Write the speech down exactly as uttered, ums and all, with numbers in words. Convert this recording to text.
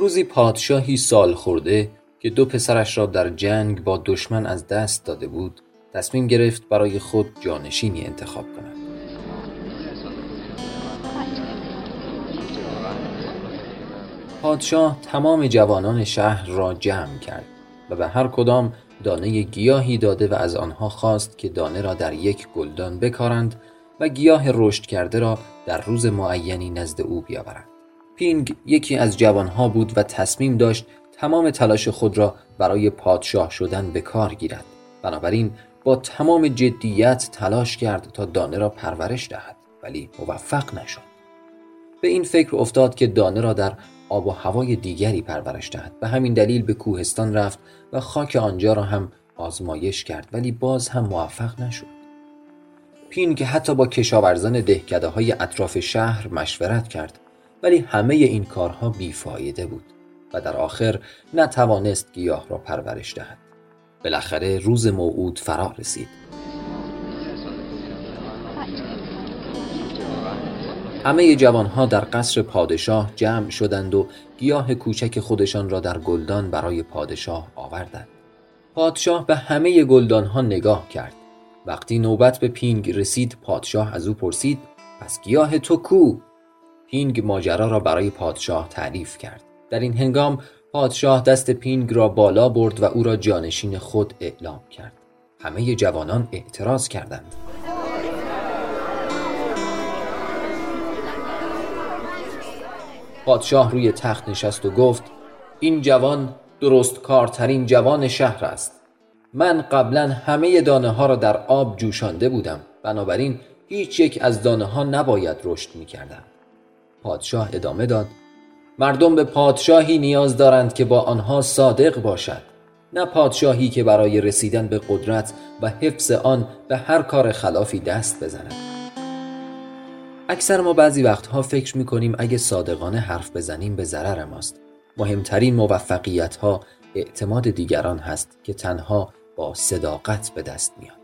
روزی پادشاهی سال خورده که دو پسرش را در جنگ با دشمن از دست داده بود تصمیم گرفت برای خود جانشینی انتخاب کند. پادشاه تمام جوانان شهر را جمع کرد و به هر کدام دانه گیاهی داده و از آنها خواست که دانه را در یک گلدان بکارند و گیاه رشد کرده را در روز معینی نزد او بیاورند. پینگ یکی از جوانها بود و تصمیم داشت تمام تلاش خود را برای پادشاه شدن به کار گیرد. بنابراین با تمام جدیت تلاش کرد تا دانه را پرورش دهد، ولی موفق نشد. به این فکر افتاد که دانه را در آب و هوای دیگری پرورش دهد. به همین دلیل به کوهستان رفت و خاک آنجا را هم آزمایش کرد، ولی باز هم موفق نشد. پینگ حتی با کشاورزان دهکده‌های اطراف شهر مشورت کرد، ولی همه این کارها بیفایده بود و در آخر نتوانست گیاه را پرورش دهد. بالاخره روز موعود فرا رسید. همه جوانها در قصر پادشاه جمع شدند و گیاه کوچک خودشان را در گلدان برای پادشاه آوردند. پادشاه به همه گلدانها نگاه کرد. وقتی نوبت به پینگ رسید پادشاه از او پرسید: پس گیاه تو کو؟ پینگ ماجرا را برای پادشاه تعریف کرد. در این هنگام پادشاه دست پینگ را بالا برد و او را جانشین خود اعلام کرد. همه جوانان اعتراض کردند. پادشاه روی تخت نشست و گفت: این جوان درست کارترین جوان شهر است. من قبلا همه دانه ها را در آب جوشانده بودم، بنابراین هیچ یک از دانه ها نباید رشد می کردن. پادشاه ادامه داد: مردم به پادشاهی نیاز دارند که با آنها صادق باشد، نه پادشاهی که برای رسیدن به قدرت و حفظ آن به هر کار خلافی دست بزند. اکثر ما بعضی وقتها فکر میکنیم اگه صادقانه حرف بزنیم به ضرر ماست. مهمترین موفقیت ها اعتماد دیگران هست که تنها با صداقت به دست میاد.